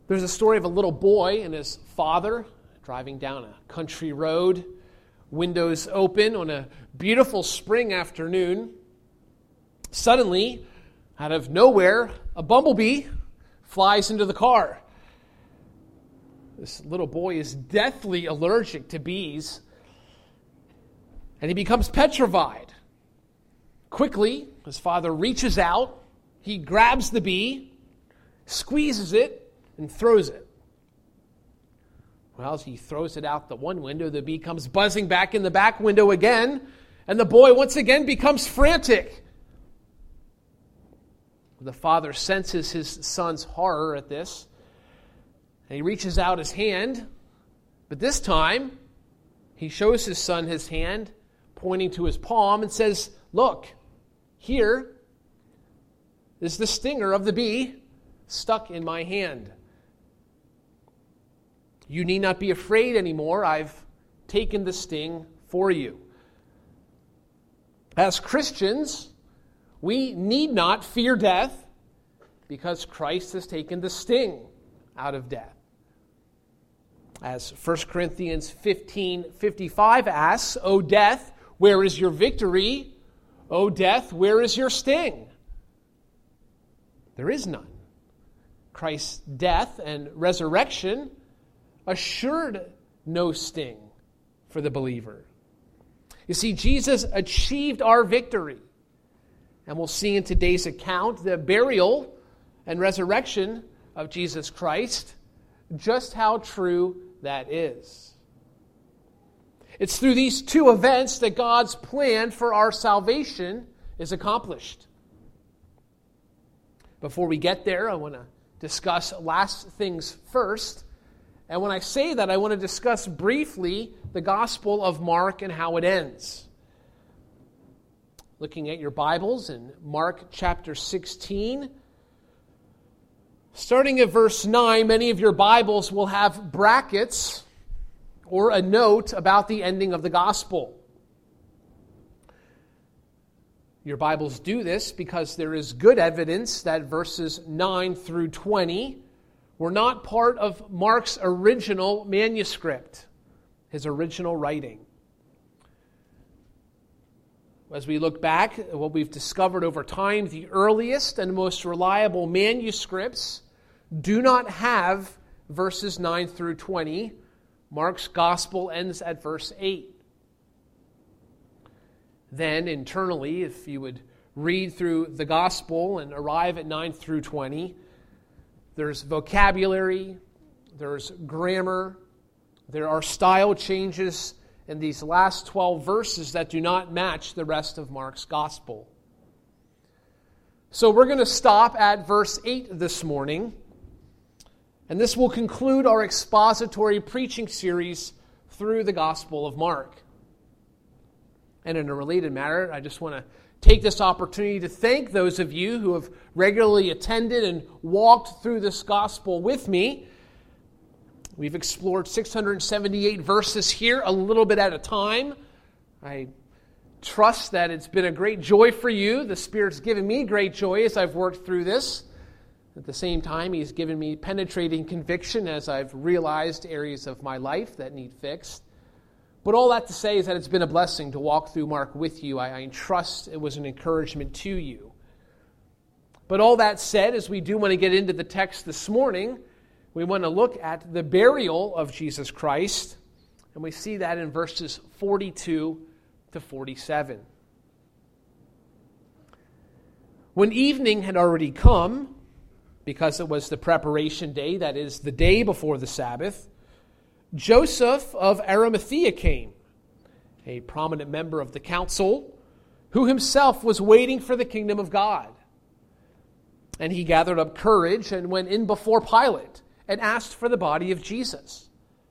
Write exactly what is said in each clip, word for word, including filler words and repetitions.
There's a story of a little boy and his father driving down a country road, windows open on a beautiful spring afternoon. Suddenly, out of nowhere, a bumblebee flies into the car. This little boy is deathly allergic to bees, and he becomes petrified. Quickly, his father reaches out, he grabs the bee, squeezes it, and throws it. Well, as he throws it out the one window, the bee comes buzzing back in the back window again, and the boy once again becomes frantic. The father senses his son's horror at this, and he reaches out his hand, but this time he shows his son his hand, pointing to his palm, and says, "Look, here is the stinger of the bee stuck in my hand. You need not be afraid anymore. I've taken the sting for you." As Christians, we need not fear death because Christ has taken the sting out of death. As First Corinthians fifteen fifty-five asks, "O death, where is your victory? O death, where is your sting?" There is none. Christ's death and resurrection assured no sting for the believer. You see, Jesus achieved our victory. And we'll see in today's account the burial and resurrection of Jesus Christ, just how true that is. It's through these two events that God's plan for our salvation is accomplished. Before we get there, I want to discuss last things first. And when I say that, I want to discuss briefly the Gospel of Mark and how it ends. Looking at your Bibles in Mark chapter sixteen, starting at verse nine, many of your Bibles will have brackets or a note about the ending of the Gospel. Your Bibles do this because there is good evidence that verses nine through twenty were not part of Mark's original manuscript, his original writing. As we look back at what we've discovered over time, the earliest and most reliable manuscripts do not have verses nine through twenty. Mark's gospel ends at verse eight. Then, internally, if you would read through the gospel and arrive at nine through twenty, there's vocabulary, there's grammar, there are style changes in these last twelve verses that do not match the rest of Mark's gospel. So we're going to stop at verse eight this morning, and this will conclude our expository preaching series through the Gospel of Mark. And in a related matter, I just want to take this opportunity to thank those of you who have regularly attended and walked through this gospel with me. We've explored six hundred seventy-eight verses here, a little bit at a time. I trust that it's been a great joy for you. The Spirit's given me great joy as I've worked through this. At the same time, He's given me penetrating conviction as I've realized areas of my life that need fixed. But all that to say is that it's been a blessing to walk through Mark with you. I, I trust it was an encouragement to you. But all that said, as we do want to get into the text this morning, we want to look at the burial of Jesus Christ, and we see that in verses forty-two to forty-seven. When evening had already come, because it was the preparation day, that is, the day before the Sabbath, Joseph of Arimathea came, a prominent member of the council, who himself was waiting for the kingdom of God. And he gathered up courage and went in before Pilate and asked for the body of Jesus.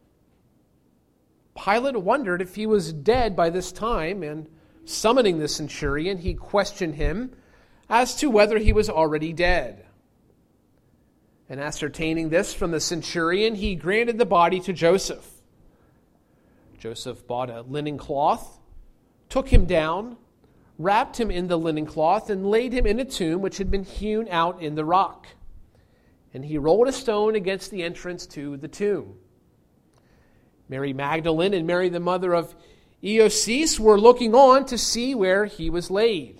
Pilate wondered if he was dead by this time, and summoning the centurion, he questioned him as to whether he was already dead. And ascertaining this from the centurion, he granted the body to Joseph. Joseph bought a linen cloth, took him down, wrapped him in the linen cloth, and laid him in a tomb which had been hewn out in the rock. and he rolled a stone against the entrance to the tomb. Mary Magdalene and Mary, the mother of Eoseus, were looking on to see where he was laid.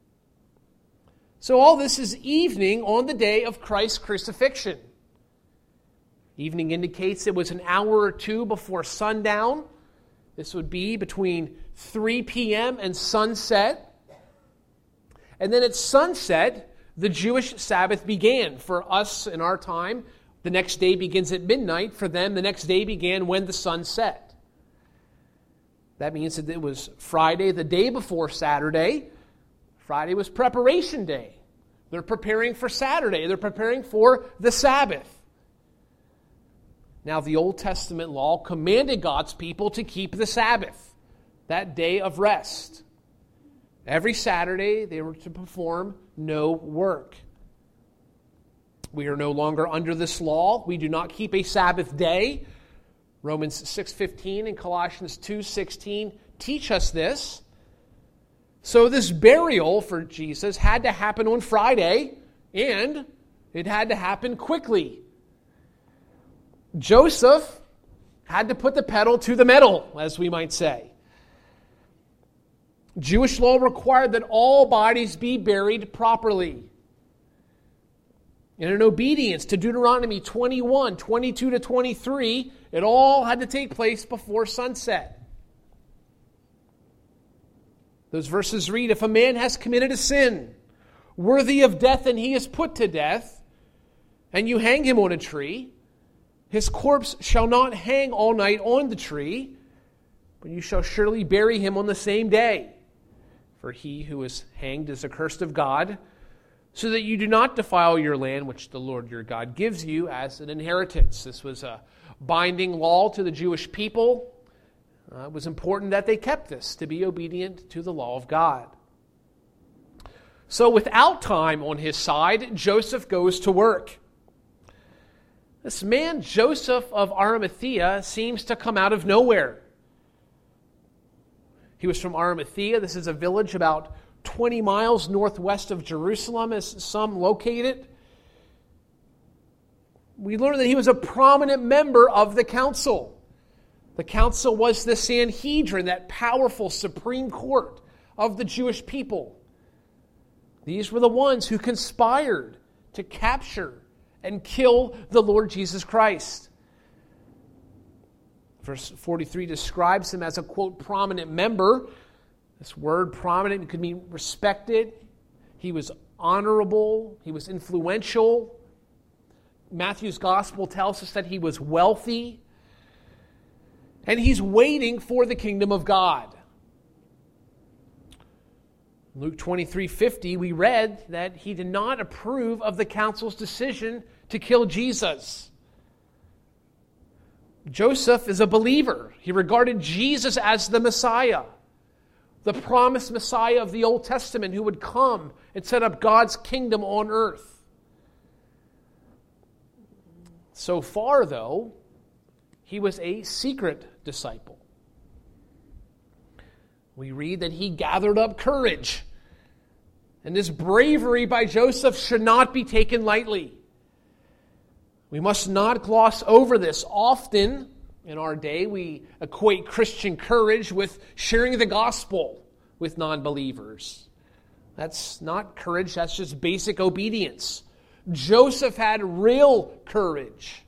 So all this is evening on the day of Christ's crucifixion. Evening indicates it was an hour or two before sundown. This would be between three p.m. and sunset. And then at sunset, the Jewish Sabbath began. For us in our time, the next day begins at midnight. For them, the next day began when the sun set. That means that it was Friday, the day before Saturday. Friday was preparation day. They're preparing for Saturday. They're preparing for the Sabbath. Now, the Old Testament law commanded God's people to keep the Sabbath, that day of rest. Every Saturday, they were to perform no work. We are no longer under this law. We do not keep a Sabbath day. Romans six fifteen and Colossians two sixteen teach us this. So this burial for Jesus had to happen on Friday, and it had to happen quickly. Joseph had to put the pedal to the metal, as we might say. Jewish law required that all bodies be buried properly. And in obedience to Deuteronomy twenty-one, twenty-two to twenty-three, it all had to take place before sunset. Those verses read, if a man has committed a sin worthy of death and he is put to death, and you hang him on a tree, his corpse shall not hang all night on the tree, but you shall surely bury him on the same day. For he who is hanged is accursed of God, so that you do not defile your land, which the Lord your God gives you as an inheritance. This was a binding law to the Jewish people. Uh, it was important that they kept this, to be obedient to the law of God. So without time on his side, Joseph goes to work. This man, Joseph of Arimathea, seems to come out of nowhere. He was from Arimathea. This is a village about twenty miles northwest of Jerusalem, as some locate it. We learn that he was a prominent member of the council. The council was the Sanhedrin, that powerful supreme court of the Jewish people. These were the ones who conspired to capture and kill the Lord Jesus Christ. Verse forty-three describes him as a, quote, prominent member. This word prominent could mean respected. He was honorable. He was influential. Matthew's gospel tells us that he was wealthy. And he's waiting for the kingdom of God. Luke twenty-three fifty, we read that he did not approve of the council's decision to kill Jesus. Joseph is a believer. He regarded Jesus as the Messiah, the promised Messiah of the Old Testament who would come and set up God's kingdom on earth. So far, though, he was a secret disciple. We read that he gathered up courage. And this bravery by Joseph should not be taken lightly. We must not gloss over this. Often in our day, we equate Christian courage with sharing the gospel with non-believers. That's not courage, that's just basic obedience. Joseph had real courage.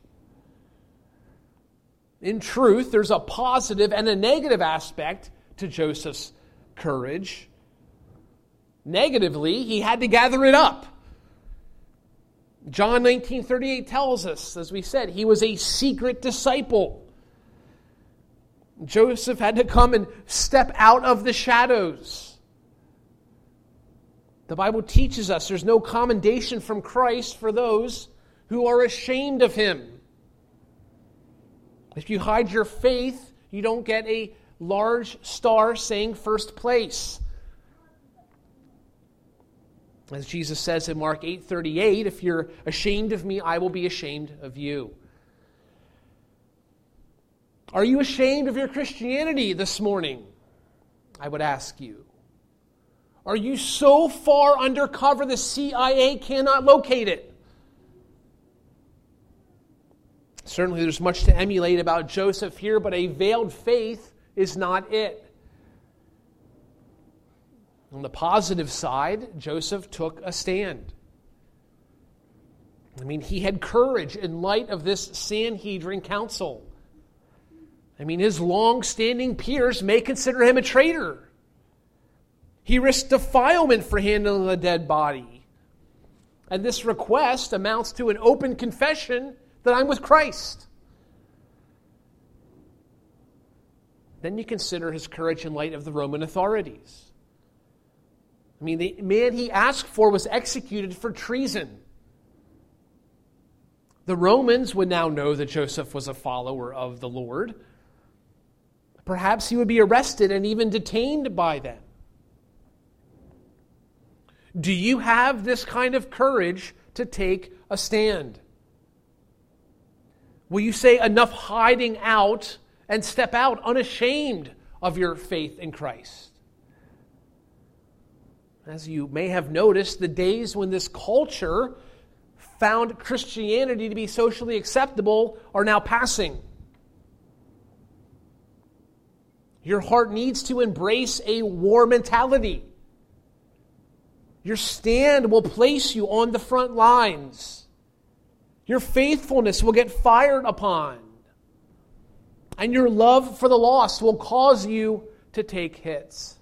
In truth, there's a positive and a negative aspect to Joseph's courage. Negatively, he had to gather it up. John nineteen thirty-eight tells us, as we said, he was a secret disciple. Joseph had to come and step out of the shadows. The Bible teaches us there's no commendation from Christ for those who are ashamed of him. If you hide your faith, you don't get a large star saying first place. As Jesus says in Mark eight thirty-eight, if you're ashamed of me, I will be ashamed of you. Are you ashamed of your Christianity this morning? I would ask you. Are you so far undercover the C I A cannot locate it? Certainly there's much to emulate about Joseph here, but a veiled faith is not it. On the positive side, Joseph took a stand. I mean, he had courage in light of this Sanhedrin council. I mean, his long-standing peers may consider him a traitor. He risked defilement for handling a dead body. And this request amounts to an open confession that I'm with Christ. Then you consider his courage in light of the Roman authorities. I mean, the man he asked for was executed for treason. The Romans would now know that Joseph was a follower of the Lord. Perhaps he would be arrested and even detained by them. Do you have this kind of courage to take a stand? Will you say enough hiding out and step out unashamed of your faith in Christ? As you may have noticed, the days when this culture found Christianity to be socially acceptable are now passing. Your heart needs to embrace a war mentality. Your stand will place you on the front lines. Your faithfulness will get fired upon. And your love for the lost will cause you to take hits.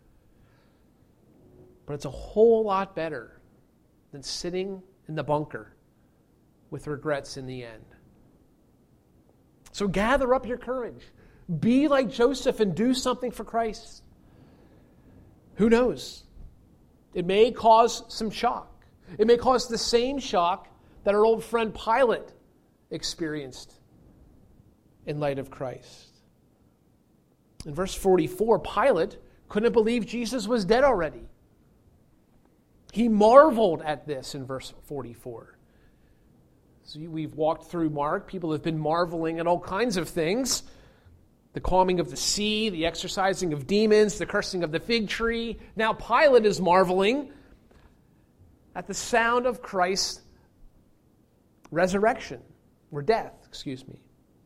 But it's a whole lot better than sitting in the bunker with regrets in the end. So gather up your courage. Be like Joseph and do something for Christ. Who knows? It may cause some shock. It may cause the same shock that our old friend Pilate experienced in light of Christ. In verse forty-four, Pilate couldn't believe Jesus was dead already. He marveled at this in verse forty-four. So we've walked through Mark. People have been marveling at all kinds of things. The calming of the sea, the exorcising of demons, the cursing of the fig tree. Now Pilate is marveling at the sound of Christ's resurrection, or death, excuse me.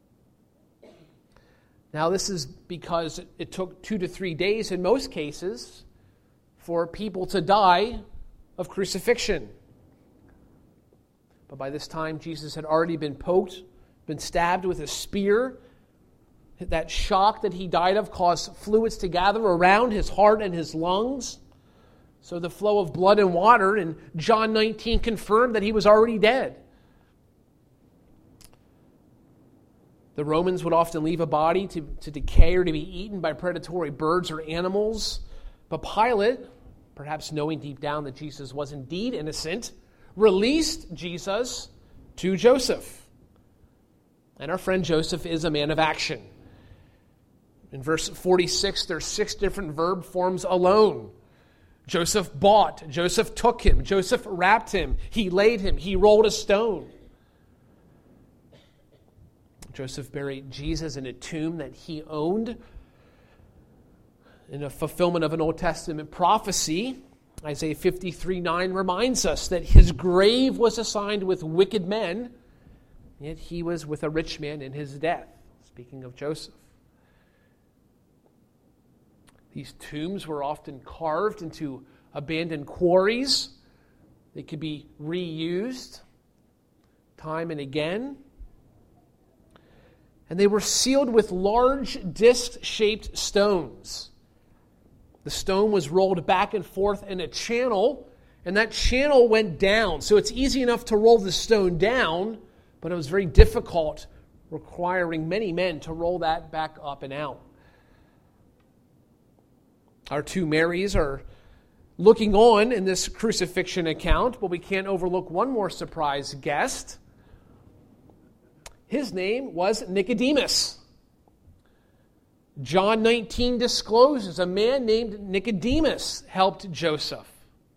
Now this is because it took two to three days in most cases for people to die of crucifixion. But by this time, Jesus had already been poked, been stabbed with a spear. That shock that he died of caused fluids to gather around his heart and his lungs. So the flow of blood and water in John nineteen confirmed that he was already dead. The Romans would often leave a body to, to decay or to be eaten by predatory birds or animals. But Pilate, perhaps knowing deep down that Jesus was indeed innocent, released Jesus to Joseph. And our friend Joseph is a man of action. In verse forty-six, there's six different verb forms alone. Joseph bought, Joseph took him, Joseph wrapped him, he laid him, he rolled a stone. Joseph buried Jesus in a tomb that he owned. In a fulfillment of an Old Testament prophecy, Isaiah fifty-three nine reminds us that his grave was assigned with wicked men, yet he was with a rich man in his death. Speaking of Joseph. These tombs were often carved into abandoned quarries. They could be reused time and again. And they were sealed with large disc-shaped stones. The stone was rolled back and forth in a channel, and that channel went down. So it's easy enough to roll the stone down, but it was very difficult, requiring many men to roll that back up and out. Our two Marys are looking on in this crucifixion account, but we can't overlook one more surprise guest. His name was Nicodemus. John nineteen discloses a man named Nicodemus helped Joseph.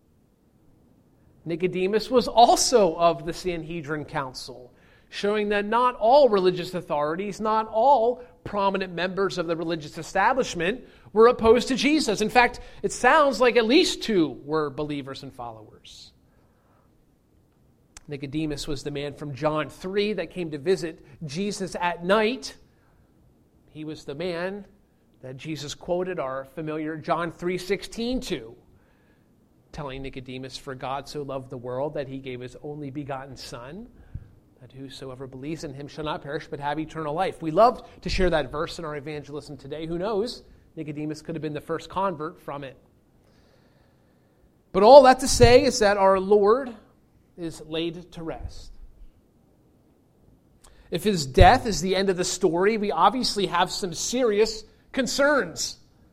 Nicodemus was also of the Sanhedrin Council, showing that not all religious authorities, not all prominent members of the religious establishment were opposed to Jesus. In fact, it sounds like at least two were believers and followers. Nicodemus was the man from John three that came to visit Jesus at night. He was the man that Jesus quoted our familiar John three sixteen to, telling Nicodemus, "For God so loved the world that he gave his only begotten Son, that whosoever believes in him shall not perish but have eternal life." We love to share that verse in our evangelism today. Who knows? Nicodemus could have been the first convert from it. But all that to say is that our Lord is laid to rest. If his death is the end of the story, we obviously have some serious concerns.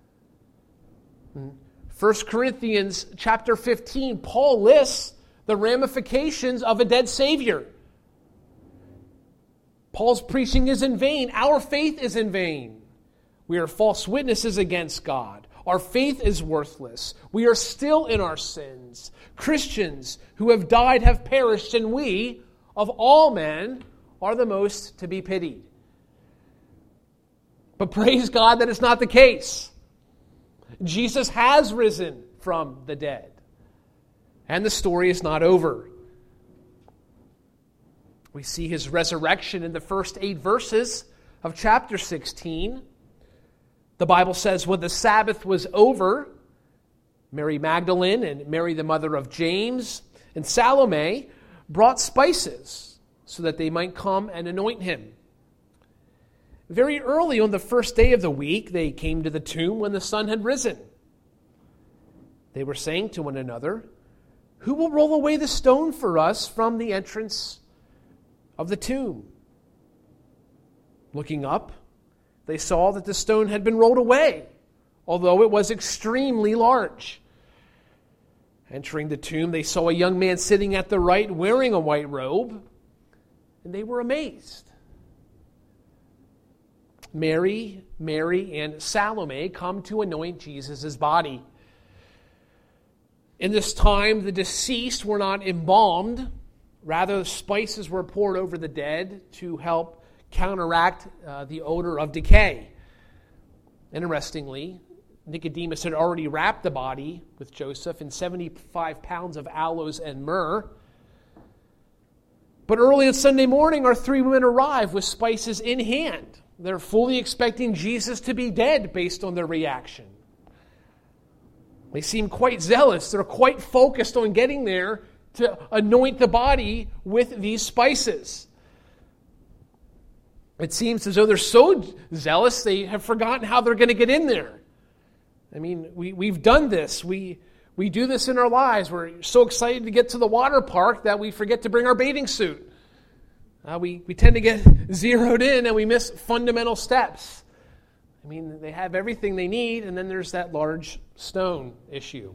First Corinthians chapter fifteen, Paul lists the ramifications of a dead Savior. Paul's preaching is in vain. Our faith is in vain. We are false witnesses against God. Our faith is worthless. We are still in our sins. Christians who have died have perished, and we, of all men, are the most to be pitied. But praise God that it's not the case. Jesus has risen from the dead. And the story is not over. We see his resurrection in the first eight verses of chapter sixteen. The Bible says, when the Sabbath was over, Mary Magdalene and Mary the mother of James and Salome brought spices so that they might come and anoint him. Very early on the first day of the week, they came to the tomb when the sun had risen. They were saying to one another, "Who will roll away the stone for us from the entrance of the tomb?" Looking up, they saw that the stone had been rolled away, although it was extremely large. Entering the tomb, they saw a young man sitting at the right, wearing a white robe, and they were amazed. Mary, Mary, and Salome come to anoint Jesus' body. In this time, the deceased were not embalmed. Rather, spices were poured over the dead to help counteract uh, the odor of decay. Interestingly, Nicodemus had already wrapped the body with Joseph in seventy-five pounds of aloes and myrrh. But early on Sunday morning, our three women arrive with spices in hand. They're fully expecting Jesus to be dead based on their reaction. They seem quite zealous. They're quite focused on getting there to anoint the body with these spices. It seems as though they're so zealous they have forgotten how they're going to get in there. I mean, we, we've done this. We, we do this in our lives. We're so excited to get to the water park that we forget to bring our bathing suit. Uh, we, we tend to get zeroed in and we miss fundamental steps. I mean, they have everything they need, and then there's that large stone issue.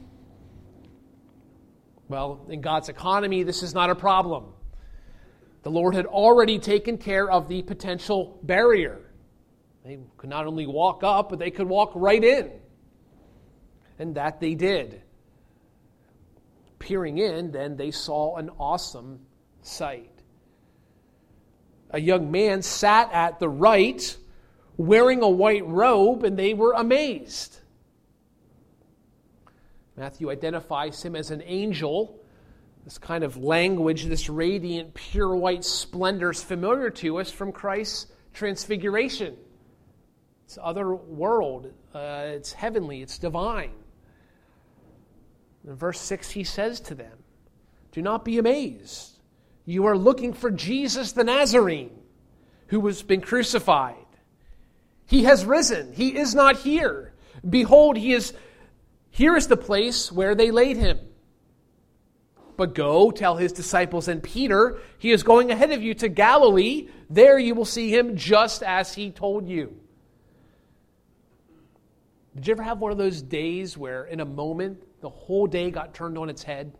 Well, in God's economy, this is not a problem. The Lord had already taken care of the potential barrier. They could not only walk up, but they could walk right in. And that they did. Peering in, then they saw an awesome sight. A young man sat at the right, wearing a white robe, and they were amazed. Matthew identifies him as an angel. This kind of language, this radiant, pure white splendor is familiar to us from Christ's transfiguration. It's other world. Uh, it's heavenly. It's divine. In verse six, he says to them, "Do not be amazed. You are looking for Jesus the Nazarene, who has been crucified. He has risen. He is not here. Behold, he is here is the place where they laid him. But go, tell his disciples and Peter, he is going ahead of you to Galilee. There you will see him just as he told you." Did you ever have one of those days where in a moment the whole day got turned on its head?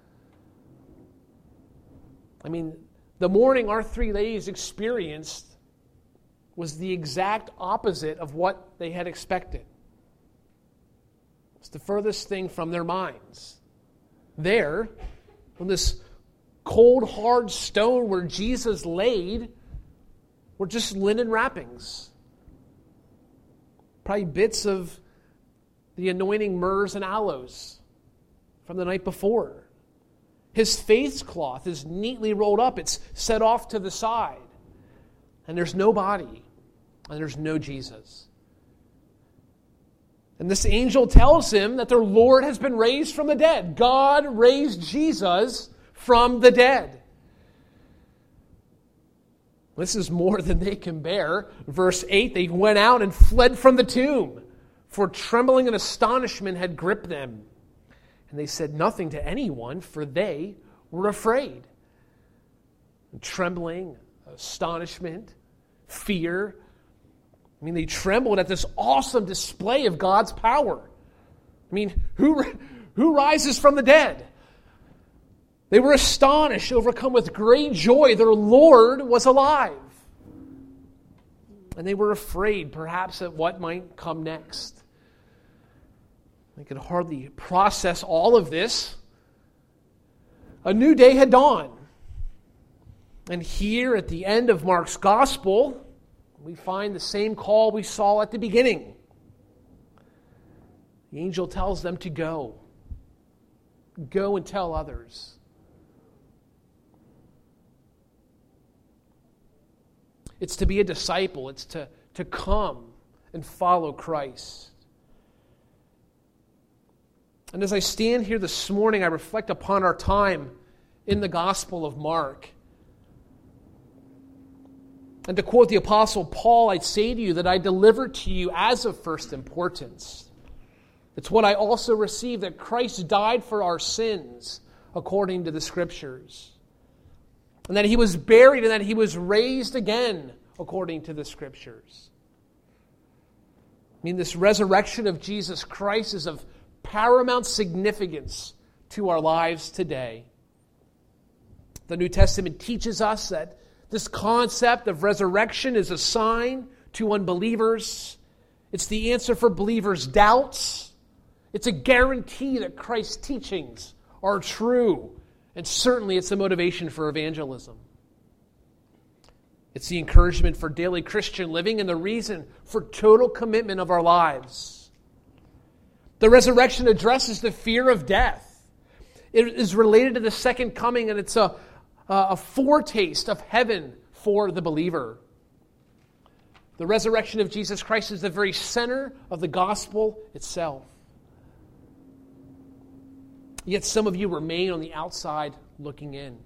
I mean, the morning our three ladies experienced was the exact opposite of what they had expected. It's the furthest thing from their minds. There, on this cold, hard stone where Jesus laid, were just linen wrappings. Probably bits of the anointing myrrhs and aloes from the night before. His face cloth is neatly rolled up. It's set off to the side. And there's no body. And there's no Jesus. And this angel tells him that their Lord has been raised from the dead. God raised Jesus from the dead. This is more than they can bear. Verse eight, they went out and fled from the tomb, for trembling and astonishment had gripped them. And they said nothing to anyone, for they were afraid. And trembling, astonishment, fear. I mean, they trembled at this awesome display of God's power. I mean, who, who rises from the dead? They were astonished, overcome with great joy. Their Lord was alive. And they were afraid, perhaps, at what might come next. They could hardly process all of this. A new day had dawned. And here at the end of Mark's gospel, we find the same call we saw at the beginning. The angel tells them to go. Go and tell others. It's to be a disciple. It's to, to come and follow Christ. And as I stand here this morning, I reflect upon our time in the Gospel of Mark. And to quote the Apostle Paul, I'd say to you that I delivered to you as of first importance. It's what I also received, that Christ died for our sins according to the Scriptures. And that He was buried and that He was raised again according to the Scriptures. I mean, this resurrection of Jesus Christ is of paramount significance to our lives today. The New Testament teaches us that this concept of resurrection is a sign to unbelievers. It's the answer for believers' doubts. It's a guarantee that Christ's teachings are true. And certainly it's a motivation for evangelism. It's the encouragement for daily Christian living and the reason for total commitment of our lives. The resurrection addresses the fear of death. It is related to the second coming, and it's a, a foretaste of heaven for the believer. The resurrection of Jesus Christ is the very center of the gospel itself. Yet some of you remain on the outside looking in.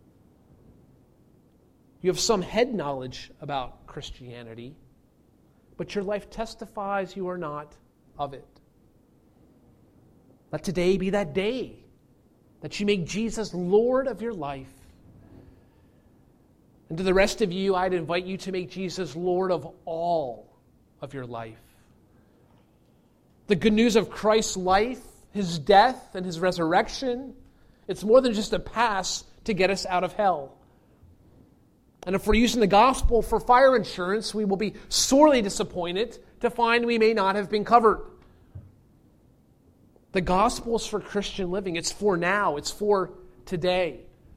You have some head knowledge about Christianity, but your life testifies you are not of it. Let today be that day that you make Jesus Lord of your life. And to the rest of you, I'd invite you to make Jesus Lord of all of your life. The good news of Christ's life, His death, and His resurrection, it's more than just a pass to get us out of hell. And if we're using the gospel for fire insurance, we will be sorely disappointed to find we may not have been covered. The gospel is for Christian living. It's for now. It's for today.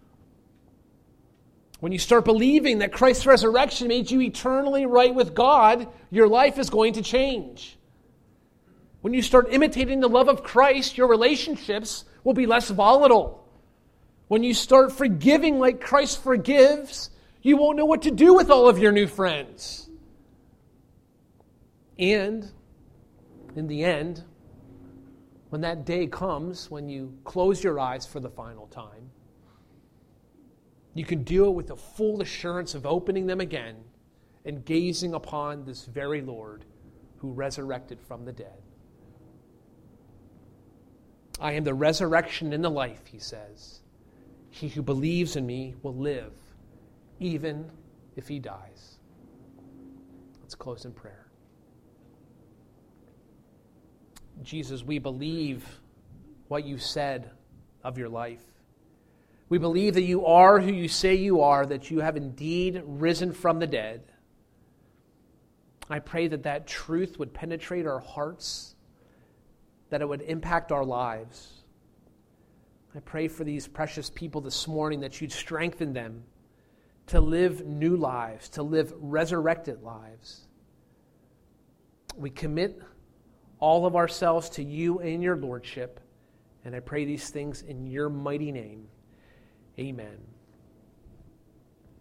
When you start believing that Christ's resurrection made you eternally right with God, your life is going to change. When you start imitating the love of Christ, your relationships will be less volatile. When you start forgiving like Christ forgives, you won't know what to do with all of your new friends. And in the end, when that day comes, when you close your eyes for the final time, you can do it with the full assurance of opening them again and gazing upon this very Lord who resurrected from the dead. I am the resurrection and the life, He says. He who believes in me will live, even if he dies. Let's close in prayer. Jesus, we believe what you said of your life. We believe that you are who you say you are, that you have indeed risen from the dead. I pray that that truth would penetrate our hearts, that it would impact our lives. I pray for these precious people this morning that you'd strengthen them to live new lives, to live resurrected lives. We commit all of ourselves to you and your lordship, and I pray these things in your mighty name. Amen.